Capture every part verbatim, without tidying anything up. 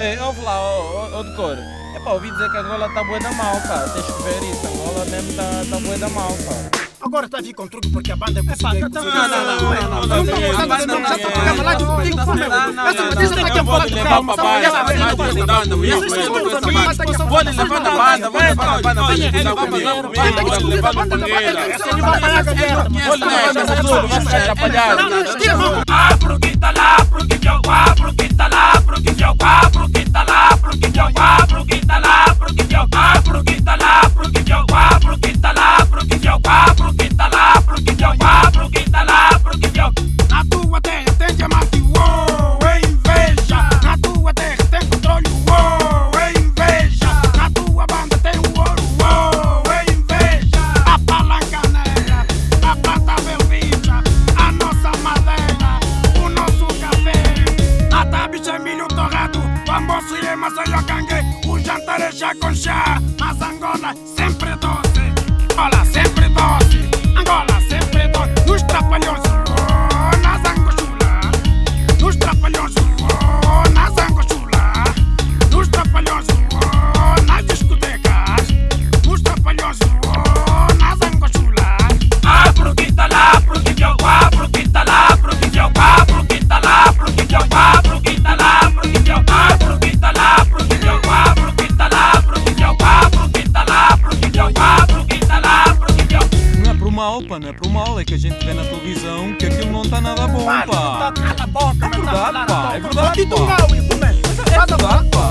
Ei, ouve lá, ô Decor. É pá, ouvi dizer que a Angola tá bué da mal, cara. Tens que ver isso. A Angola mesmo tá, tá bué da mal, cara. Agora está a vir com tudo porque a banda conseguiu. Não, não, não, não, não. A banda não é. Calma, pode levar a banda, pode levar a banda, pode levar a banda, pode levar a bangueira. Pode levar tudo, vai se atrapalhar. Ah, porque tá lá, porque jogo, ah, porque tá lá, porque jogo, ah, porque tá lá, porque jogo, ah, porque tá lá, porque jogo, ah, porque tá lá, porque jogo, ah, porque tá lá, porque jogo, ah, porque tá lá, porque jogo, ah, porque tá lá, porque jogo. Na tua terra tem diamante, uou, é inveja. Na tua terra tem controle, uou, é inveja. Na tua banda tem o ouro, uou, é inveja. A palanca negra, a prata velvita, a nossa madeira, o nosso café. Na tabicha é milho torrado, o almoço é maçã cangue, o jantar é chá com chá. Mas Angola sempre doce, Angola sempre doce, Angola sempre doce. Nos trapalhões, oh, na zangochula. Nos trapalhões, oh, na zangochula. Nos trapalhões, oh, nas discotecas. Nos trapalhões, oh, na zangochula. Ah, porque tá lá, porque jogo, ah, porque tá lá, porque jogo, ah, porque tá lá, porque jogo, ah, porque tá lá, porque jogo, ah, porque tá lá, porque jogo, ah, porque tá lá, porque jogo, ah, porque tá lá, porque jogo, ah, porque tá lá, porque jogo. Não é por mal, pá, não é por mal, é que a gente vê na televisão que aquilo não está nada bom, pá. Cala a boca, É verdade, pá, é verdade, pá. É É verdade, pá.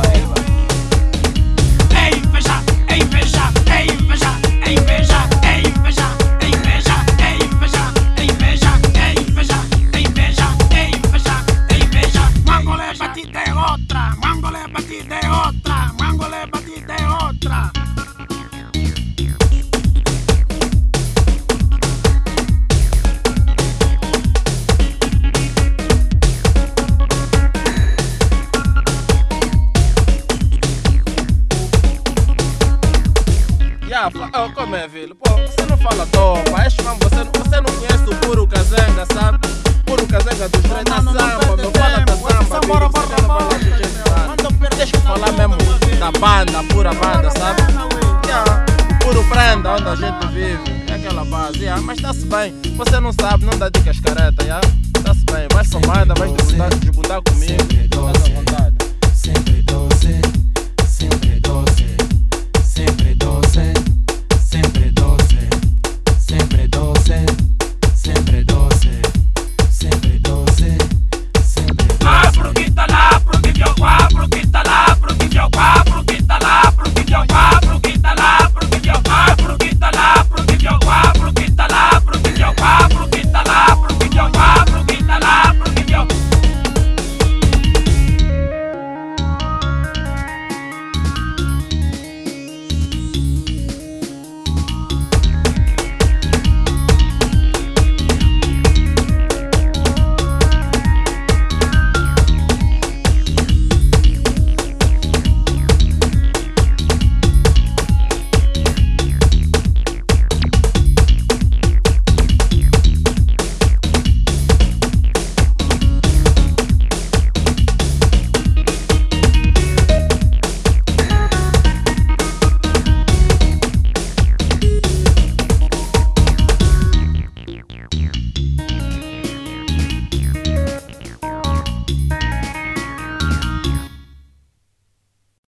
É inveja, é inveja, é inveja, é inveja, é inveja, é inveja, é inveja, é inveja, é inveja, é inveja, é inveja, é inveja. Mangolé batida é outra, Mangolé batida é outra, Mangolé batida é outra. Yeah, oh, como é, filho? Pô, você não fala topa. Este mesmo, você, você não conhece o Puro Kazenga, sabe? Puro Kazenga dos três da samba, meu, fala da samba, filho. Você não fala do jeito que Deixa eu falar mesmo da banda, a pura banda, sabe? Yeah, o puro prenda, onde a gente vive. É aquela base, yeah. Mas tá-se bem. Você não sabe, não dá dicas careta, yeah? Tá-se bem. Vais pra banda, vais desbundar, desbundar comigo. Tá à vontade.